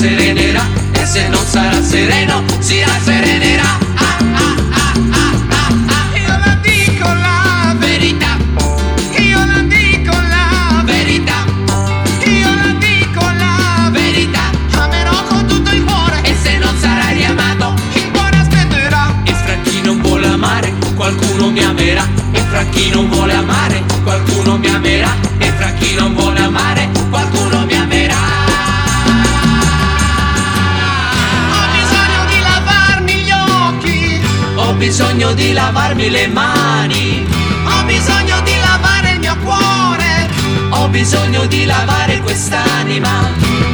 rasserenerà, e se non sarà sereno si rasserenerà. Io la dico la verità, io la dico la verità, io la dico la verità. Amerò con tutto il cuore, e se non sarà riamato il cuore aspetterà. E fra chi non vuole amare qualcuno mi amerà, e fra chi non vuole amare qualcuno mi amerà, e fra chi non vuole amare qualcuno mi amerà. Ho bisogno di lavarmi gli occhi, ho bisogno di lavarmi le mani, ho bisogno di lavare il mio cuore, ho bisogno di lavare quest'anima.